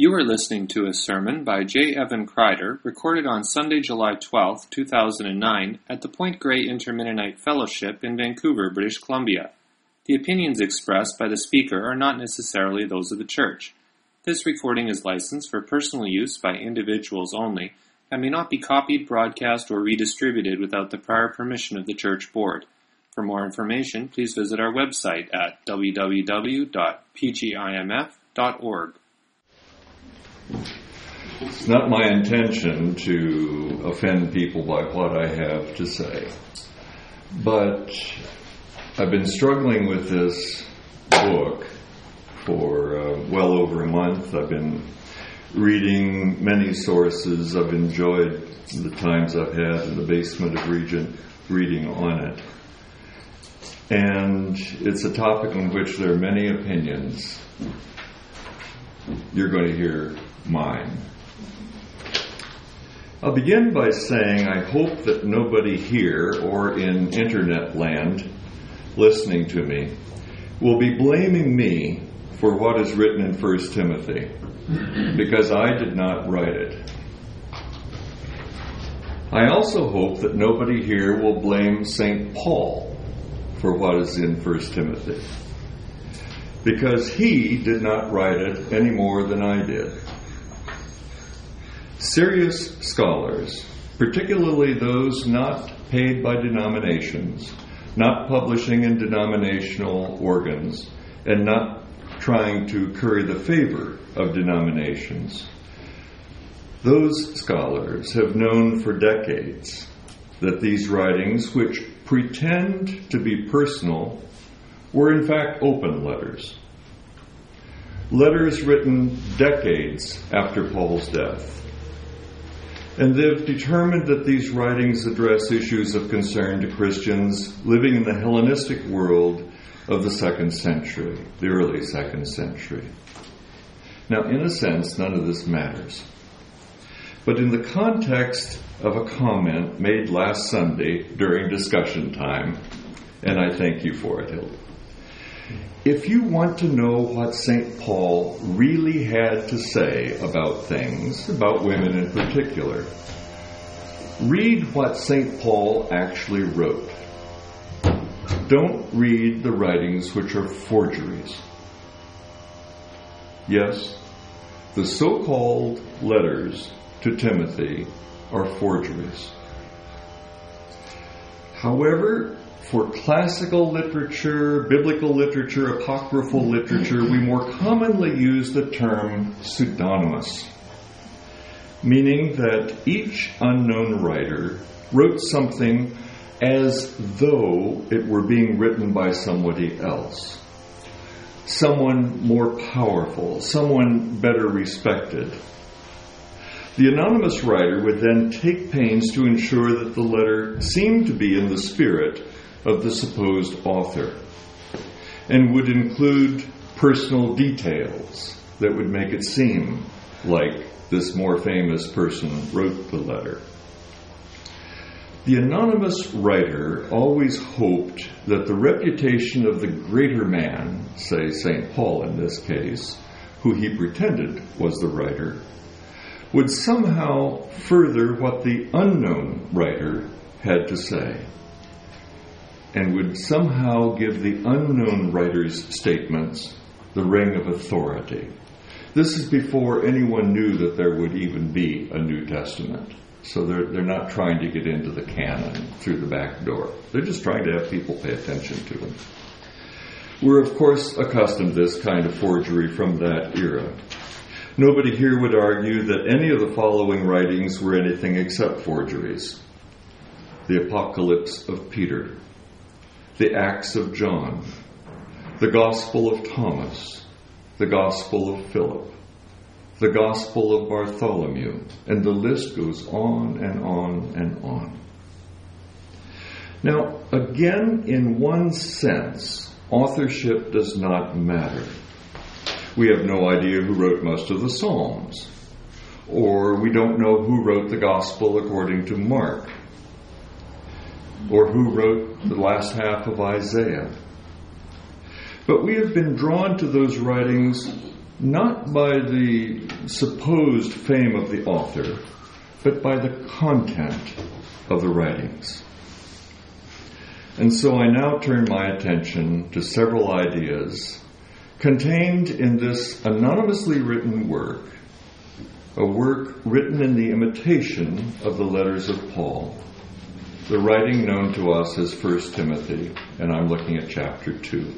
You are listening to a sermon by J. Evan Kreider, recorded on Sunday, July 12, 2009, at the Point Grey Intermennonite Fellowship in Vancouver, British Columbia. The opinions expressed by the speaker are not necessarily those of the church. This recording is licensed for personal use by individuals only and may not be copied, broadcast, or redistributed without the prior permission of the church board. For more information, please visit our website at www.pgimf.org. It's not my intention to offend people by what I have to say, but I've been struggling with this book for well over a month. I've been reading many sources. I've enjoyed the times I've had in the basement of Regent reading on it. And it's a topic on which there are many opinions. You're going to hear mine. I'll begin by saying I hope that nobody here or in internet land listening to me will be blaming me for what is written in 1 Timothy, because I did not write it. I also hope that nobody here will blame St. Paul for what is in 1 Timothy, because he did not write it any more than I did. Serious scholars, particularly those not paid by denominations, not publishing in denominational organs, and not trying to curry the favor of denominations, those scholars have known for decades that these writings, which pretend to be personal, were in fact open letters. Letters written decades after Paul's death. And they've determined that these writings address issues of concern to Christians living in the Hellenistic world of the 2nd century, the early 2nd century. Now, in a sense, none of this matters. But in the context of a comment made last Sunday during discussion time, and I thank you for it, Hilda, if you want to know what St. Paul really had to say about things, about women in particular, read what St. Paul actually wrote. Don't read the writings which are forgeries. Yes, the so-called letters to Timothy are forgeries. However, for classical literature, biblical literature, apocryphal literature, we more commonly use the term pseudonymous, meaning that each unknown writer wrote something as though it were being written by somebody else, someone more powerful, someone better respected. The anonymous writer would then take pains to ensure that the letter seemed to be in the spirit of the supposed author, and would include personal details that would make it seem like this more famous person wrote the letter. The anonymous writer always hoped that the reputation of the greater man, say St. Paul in this case, who he pretended was the writer, would somehow further what the unknown writer had to say, and would somehow give the unknown writer's statements the ring of authority. This is before anyone knew that there would even be a New Testament. So they're not trying to get into the canon through the back door. They're just trying to have people pay attention to them. We're, of course, accustomed to this kind of forgery from that era. Nobody here would argue that any of the following writings were anything except forgeries. The Apocalypse of Peter, the Acts of John, the Gospel of Thomas, the Gospel of Philip, the Gospel of Bartholomew, and the list goes on and on and on. Now, again, in one sense, authorship does not matter. We have no idea who wrote most of the Psalms, or we don't know who wrote the Gospel according to Mark, or who wrote the last half of Isaiah. But we have been drawn to those writings not by the supposed fame of the author, but by the content of the writings. And so I now turn my attention to several ideas contained in this anonymously written work, a work written in the imitation of the letters of Paul, the writing known to us as 1 Timothy, and I'm looking at chapter 2.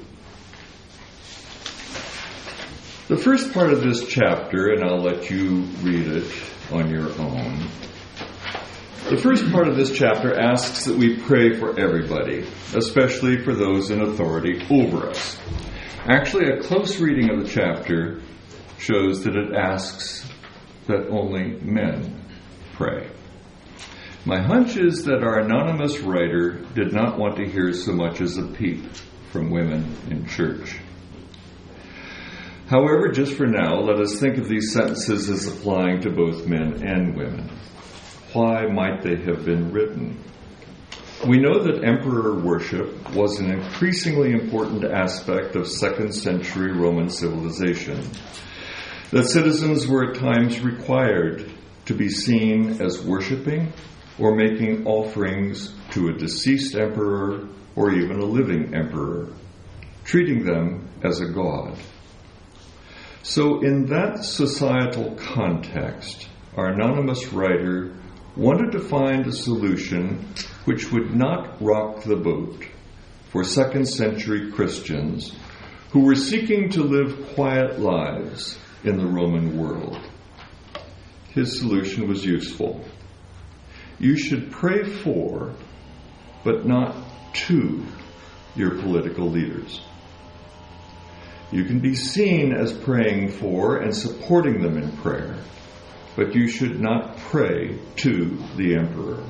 The first part of this chapter, and I'll let you read it on your own. The first part of this chapter asks that we pray for everybody, especially for those in authority over us. Actually, a close reading of the chapter shows that it asks that only men pray. My hunch is that our anonymous writer did not want to hear so much as a peep from women in church. However, just for now, let us think of these sentences as applying to both men and women. Why might they have been written? We know that emperor worship was an increasingly important aspect of 2nd century Roman civilization, that citizens were at times required to be seen as worshiping or making offerings to a deceased emperor or even a living emperor, treating them as a god. So in that societal context, our anonymous writer wanted to find a solution which would not rock the boat for 2nd century Christians who were seeking to live quiet lives in the Roman world. His solution was useful. You should pray for, but not to, your political leaders. You can be seen as praying for and supporting them in prayer, but you should not pray to the emperor.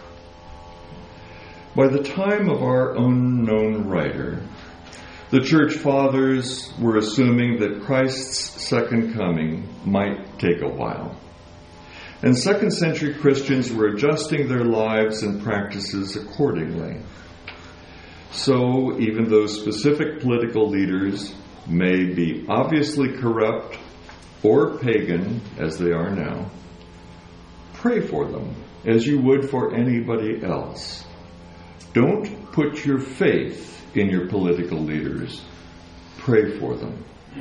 By the time of our unknown writer, the church fathers were assuming that Christ's second coming might take a while. And 2nd century Christians were adjusting their lives and practices accordingly. So even though specific political leaders may be obviously corrupt or pagan, as they are now, pray for them as you would for anybody else. Don't put your faith in your political leaders. Pray for them.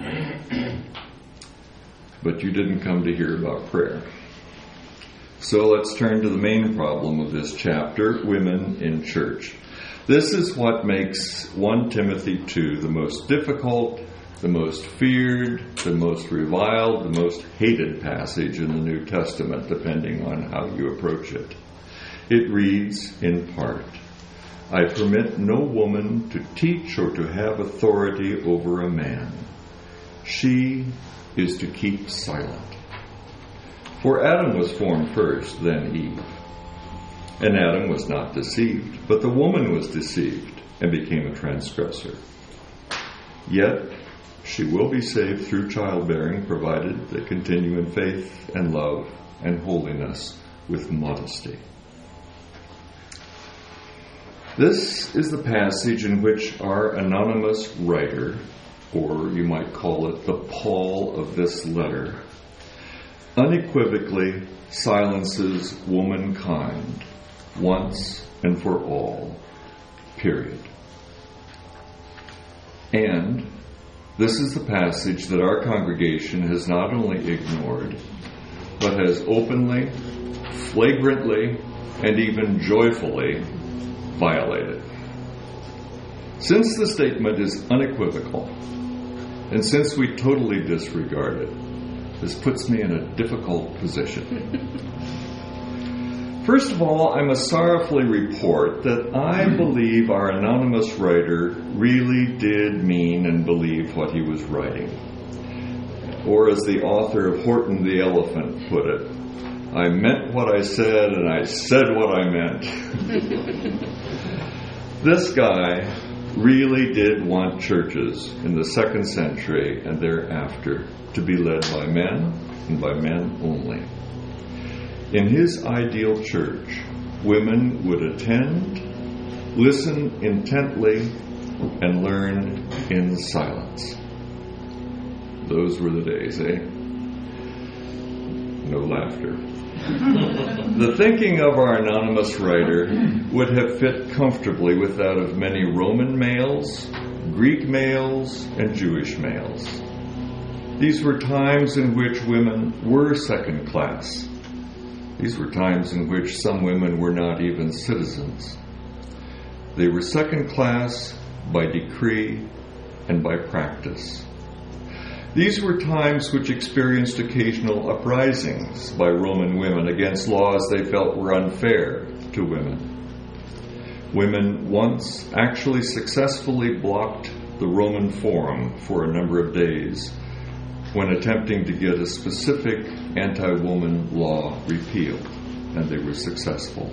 But you didn't come to hear about prayer. So let's turn to the main problem of this chapter, women in church. This is what makes 1 Timothy 2 the most difficult, the most feared, the most reviled, the most hated passage in the New Testament, depending on how you approach it. It reads in part, I permit no woman to teach or to have authority over a man. She is to keep silent. For Adam was formed first, then Eve. And Adam was not deceived, but the woman was deceived and became a transgressor. Yet she will be saved through childbearing, provided they continue in faith and love and holiness with modesty. This is the passage in which our anonymous writer, or you might call it the Paul of this letter, unequivocally silences womankind once and for all, period. And this is the passage that our congregation has not only ignored, but has openly, flagrantly, and even joyfully violated. Since the statement is unequivocal, and since we totally disregard it, this puts me in a difficult position. First of all, I must sorrowfully report that I believe our anonymous writer really did mean and believe what he was writing. Or as the author of Horton the Elephant put it, I meant what I said and I said what I meant. This guy really did want churches in the 2nd century and thereafter to be led by men and by men only. In his ideal church, women would attend, listen intently, and learn in silence. Those were the days, eh? No laughter. The thinking of our anonymous writer would have fit comfortably with that of many Roman males, Greek males, and Jewish males. These were times in which women were second class. These were times in which some women were not even citizens. They were second class by decree and by practice. These were times which experienced occasional uprisings by Roman women against laws they felt were unfair to women. Women once actually successfully blocked the Roman Forum for a number of days when attempting to get a specific anti-woman law repealed, and they were successful.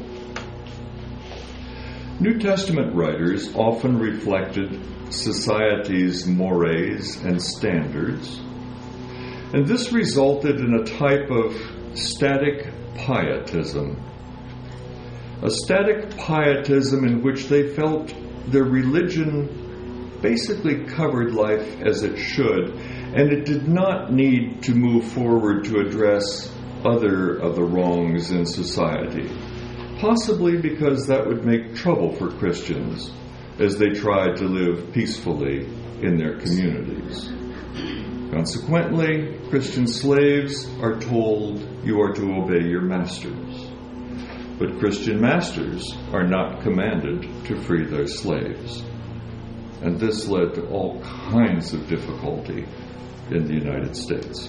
New Testament writers often reflected society's mores and standards, and this resulted in a type of static pietism. A static pietism in which they felt their religion basically covered life as it should, and it did not need to move forward to address other of the wrongs in society, possibly because that would make trouble for Christians as they tried to live peacefully in their communities. Consequently, Christian slaves are told you are to obey your masters, but Christian masters are not commanded to free their slaves. And this led to all kinds of difficulty in the United States.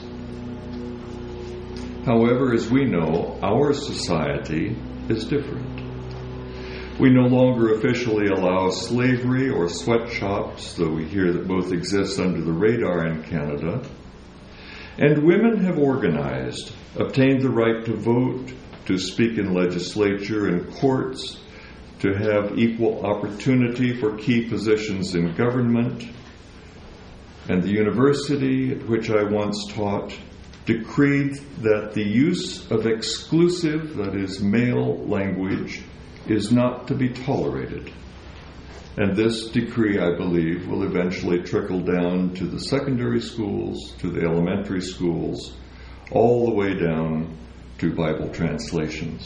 However, as we know, our society is different. We no longer officially allow slavery or sweatshops, though we hear that both exist under the radar in Canada. And women have organized, obtained the right to vote, to speak in legislature and courts, to have equal opportunity for key positions in government. And the university at which I once taught decreed that the use of exclusive, that is, male language, is not to be tolerated. And this decree, I believe, will eventually trickle down to the secondary schools, to the elementary schools, all the way down to Bible translations.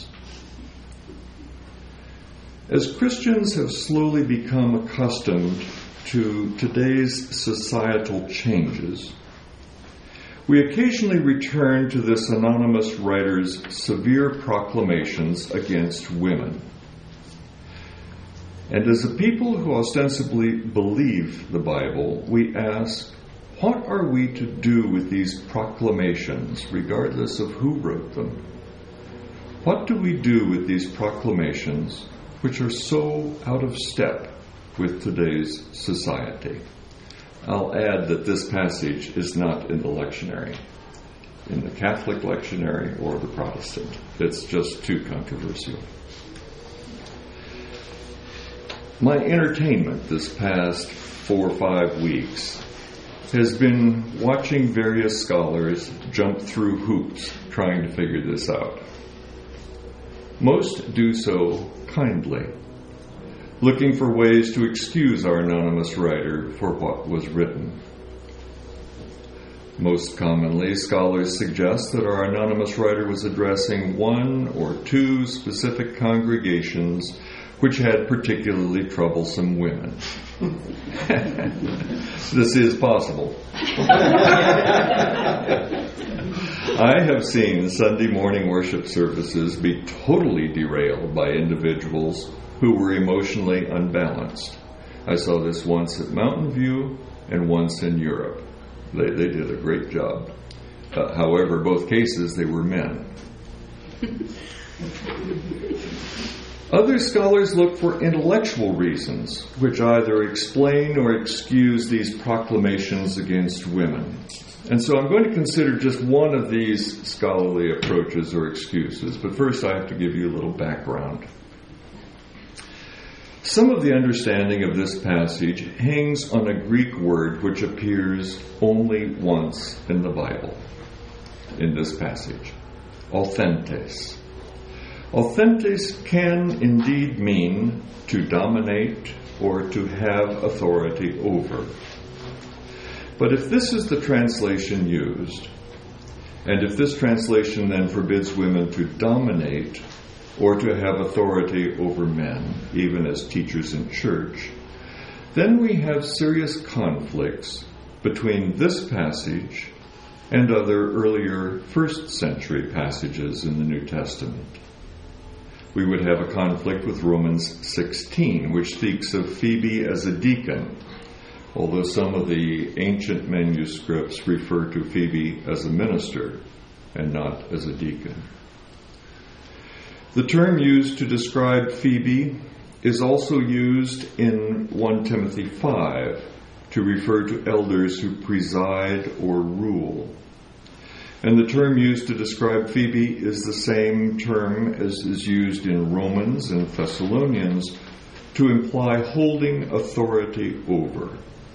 As Christians have slowly become accustomed to today's societal changes, we occasionally return to this anonymous writer's severe proclamations against women. And as a people who ostensibly believe the Bible, we ask, what are we to do with these proclamations, regardless of who wrote them? What do we do with these proclamations which are so out of step with today's society? I'll add that this passage is not in the lectionary, in the Catholic lectionary or the Protestant. It's just too controversial. My entertainment this past 4 or 5 weeks has been watching various scholars jump through hoops trying to figure this out. Most do so kindly, looking for ways to excuse our anonymous writer for what was written. Most commonly, scholars suggest that our anonymous writer was addressing 1 or 2 specific congregations which had particularly troublesome women. This is possible. I have seen Sunday morning worship services be totally derailed by individuals who were emotionally unbalanced. I saw this once at Mountain View and once in Europe. They did a great job. However, both cases, they were men. Other scholars look for intellectual reasons, which either explain or excuse these proclamations against women. And so I'm going to consider just one of these scholarly approaches or excuses, but first I have to give you a little background. Some of the understanding of this passage hangs on a Greek word which appears only once in the Bible, in this passage, authentes. Authentes can indeed mean to dominate or to have authority over. But if this is the translation used, and if this translation then forbids women to dominate or to have authority over men, even as teachers in church, then we have serious conflicts between this passage and other earlier first century passages in the New Testament. We would have a conflict with Romans 16, which speaks of Phoebe as a deacon, although some of the ancient manuscripts refer to Phoebe as a minister and not as a deacon. The term used to describe Phoebe is also used in 1 Timothy 5 to refer to elders who preside or rule. And the term used to describe Phoebe is the same term as is used in Romans and Thessalonians to imply holding authority over.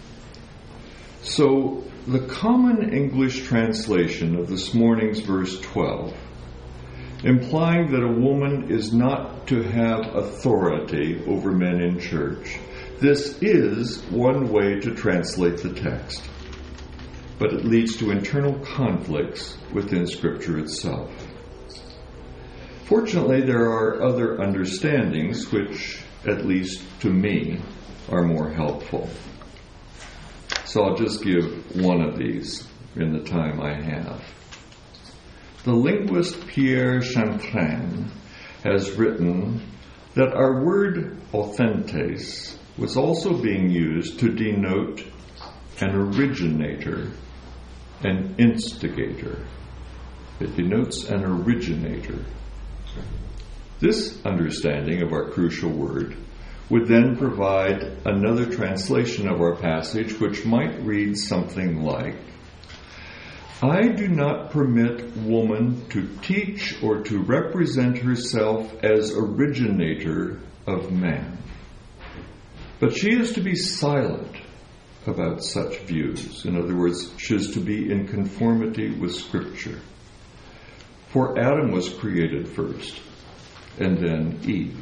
So, the common English translation of this morning's verse 12, implying that a woman is not to have authority over men in church, this is one way to translate the text, but it leads to internal conflicts within Scripture itself. Fortunately, there are other understandings which, at least to me, are more helpful. So I'll just give one of these in the time I have. The linguist Pierre Chantrain has written that our word authentes was also being used to denote an originator, an instigator. It denotes an originator. This understanding of our crucial word would then provide another translation of our passage, which might read something like, I do not permit woman to teach or to represent herself as originator of man, but she is to be silent about such views. In other words, she is to be in conformity with Scripture. For Adam was created first, and then Eve.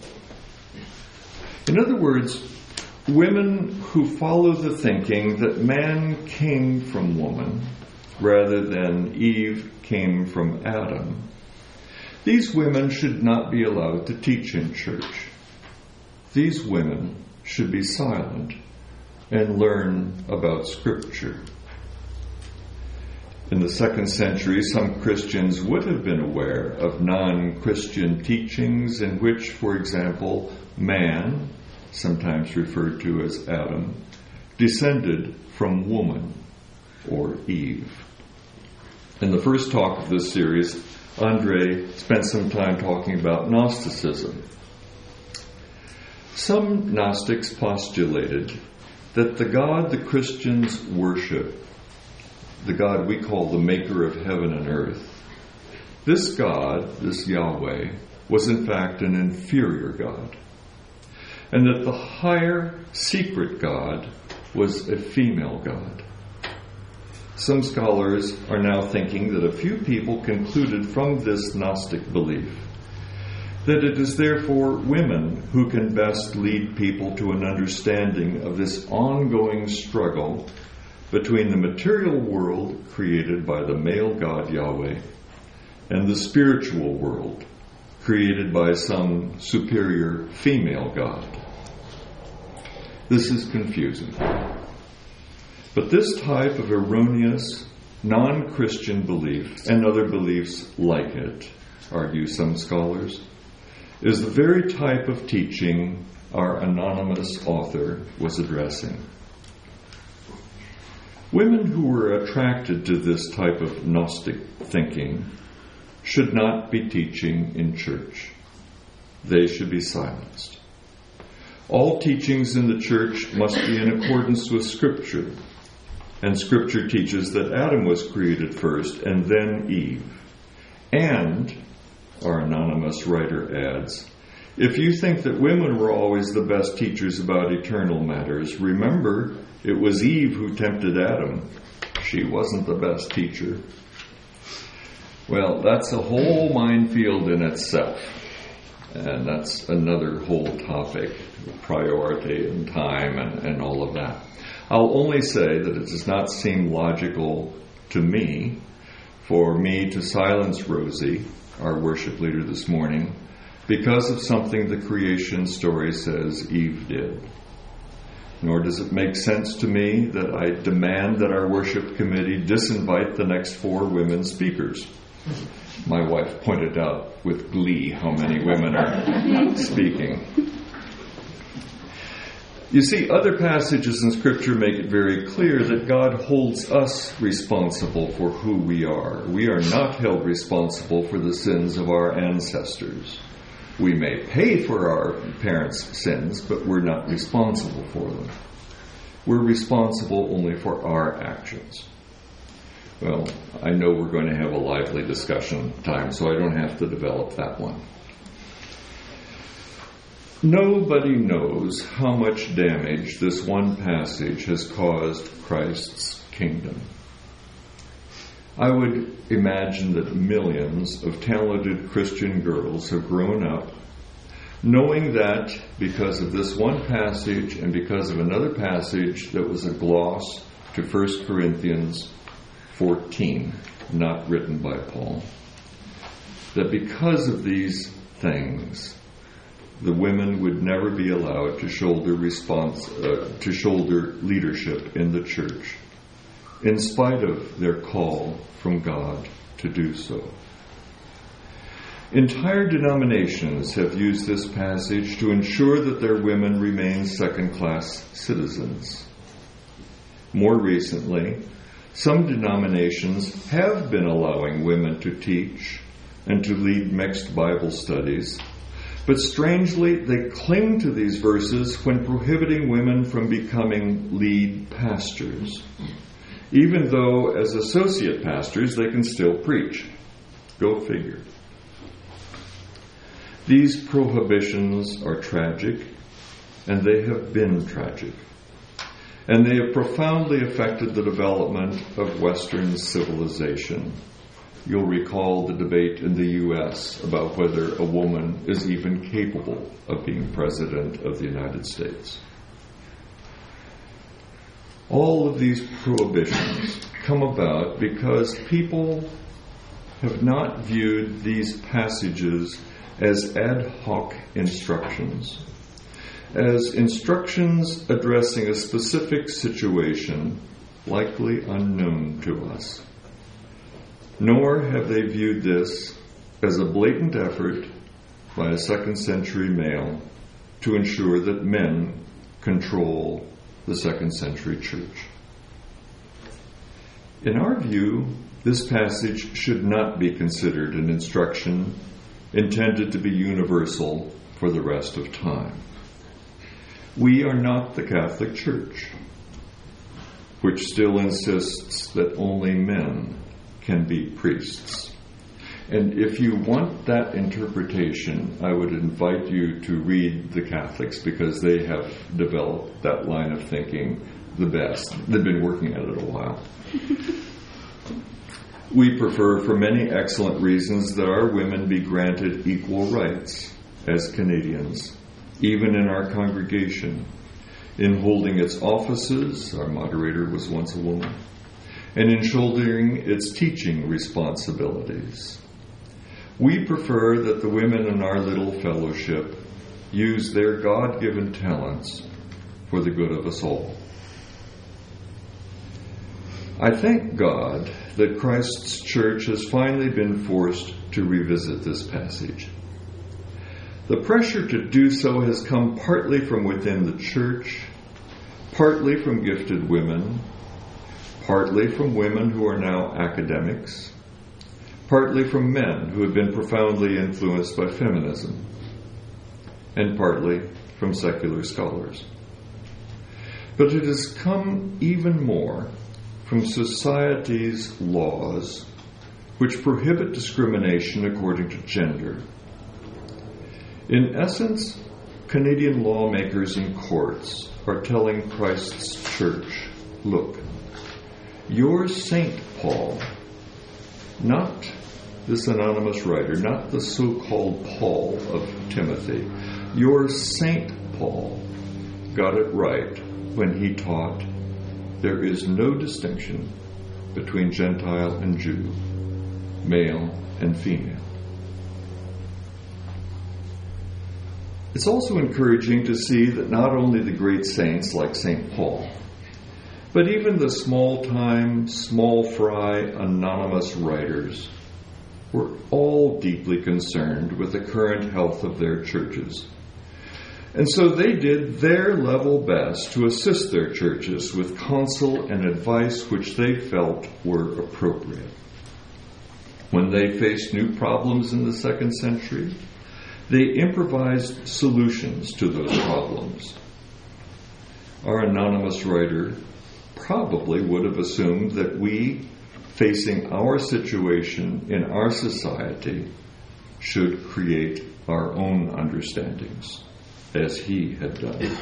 In other words, women who follow the thinking that man came from woman rather than Eve came from Adam, these women should not be allowed to teach in church. These women should be silent and learn about Scripture. In the 2nd century, some Christians would have been aware of non-Christian teachings in which, for example, man, sometimes referred to as Adam, descended from woman, or Eve. In the first talk of this series, Andre spent some time talking about Gnosticism. Some Gnostics postulated that the God the Christians worship, the God we call the maker of heaven and earth, this God, this Yahweh, was in fact an inferior God, and that the higher secret God was a female God. Some scholars are now thinking that a few people concluded from this Gnostic belief that it is therefore women who can best lead people to an understanding of this ongoing struggle between the material world created by the male God Yahweh and the spiritual world created by some superior female God. This is confusing. But this type of erroneous, non-Christian belief, and other beliefs like it, argue some scholars, is the very type of teaching our anonymous author was addressing. Women who were attracted to this type of Gnostic thinking should not be teaching in church. They should be silenced. All teachings in the church must be in accordance with Scripture. And Scripture teaches that Adam was created first and then Eve. And, our anonymous writer adds, if you think that women were always the best teachers about eternal matters, remember it was Eve who tempted Adam. She wasn't the best teacher. Well, that's a whole minefield in itself. And that's another whole topic, priority and time and all of that. I'll only say that it does not seem logical to me for me to silence Rosie, our worship leader this morning, because of something the creation story says Eve did. Nor does it make sense to me that I demand that our worship committee disinvite the next 4 women speakers. My wife pointed out with glee how many women are speaking. You see, other passages in Scripture make it very clear that God holds us responsible for who we are. We are not held responsible for the sins of our ancestors. We may pay for our parents' sins, but we're not responsible for them. We're responsible only for our actions. Well, I know we're going to have a lively discussion time, so I don't have to develop that one. Nobody knows how much damage this one passage has caused Christ's kingdom. I would imagine that millions of talented Christian girls have grown up knowing that because of this one passage and because of another passage that was a gloss to 1 Corinthians 14, not written by Paul, that because of these things, the women would never be allowed to shoulder leadership in the church, in spite of their call from God to do so. Entire denominations have used this passage to ensure that their women remain second-class citizens. More recently, some denominations have been allowing women to teach and to lead mixed Bible studies, but strangely, they cling to these verses when prohibiting women from becoming lead pastors, even though as associate pastors they can still preach. Go figure. These prohibitions are tragic, and they have been tragic. And they have profoundly affected the development of Western civilization. You'll recall the debate in the U.S. about whether a woman is even capable of being president of the United States. All of these prohibitions come about because people have not viewed these passages as ad hoc instructions, as instructions addressing a specific situation likely unknown to us. Nor have they viewed this as a blatant effort by a second-century male to ensure that men control the second-century church. In our view, this passage should not be considered an instruction intended to be universal for the rest of time. We are not the Catholic Church, which still insists that only men can be priests. And if you want that interpretation, I would invite you to read the Catholics, because they have developed that line of thinking the best. They've been working at it a while. We prefer, for many excellent reasons, that our women be granted equal rights as Canadians, even in our congregation, in holding its offices — our moderator was once a woman — and in shouldering its teaching responsibilities. We prefer that the women in our little fellowship use their God-given talents for the good of us all. I thank God that Christ's church has finally been forced to revisit this passage. The pressure to do so has come partly from within the church, partly from gifted women, partly from women who are now academics, partly from men who have been profoundly influenced by feminism, and partly from secular scholars. But it has come even more from society's laws, which prohibit discrimination according to gender. In essence, Canadian lawmakers and courts are telling Christ's church, look, your St. Paul, not this anonymous writer, not the so-called Paul of Timothy, your St. Paul got it right when he taught there is no distinction between Gentile and Jew, male and female. It's also encouraging to see that not only the great saints like St. Paul, but even the small-time, small-fry, anonymous writers were all deeply concerned with the current health of their churches. And so they did their level best to assist their churches with counsel and advice which they felt were appropriate. When they faced new problems in the 2nd century, they improvised solutions to those problems. Our anonymous writer probably would have assumed that we, facing our situation in our society, should create our own understandings, as he had done.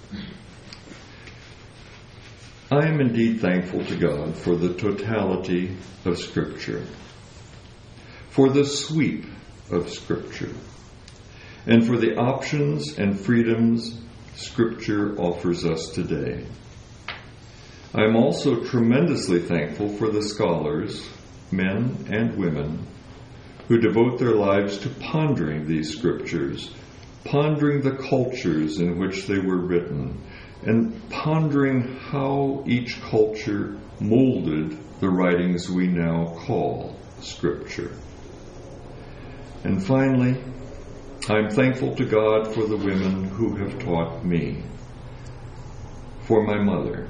I am indeed thankful to God for the totality of Scripture, for the sweep of Scripture, and for the options and freedoms Scripture offers us today. I am also tremendously thankful for the scholars, men and women, who devote their lives to pondering these Scriptures, pondering the cultures in which they were written, and pondering how each culture molded the writings we now call Scripture. And finally, I'm thankful to God for the women who have taught me, for my mother.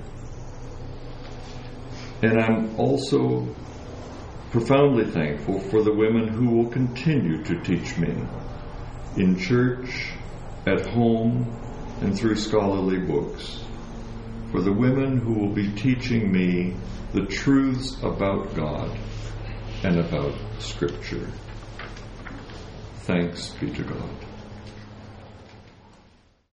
And I'm also profoundly thankful for the women who will continue to teach me in church, at home, and through scholarly books, for the women who will be teaching me the truths about God and about Scripture. Thanks be to God.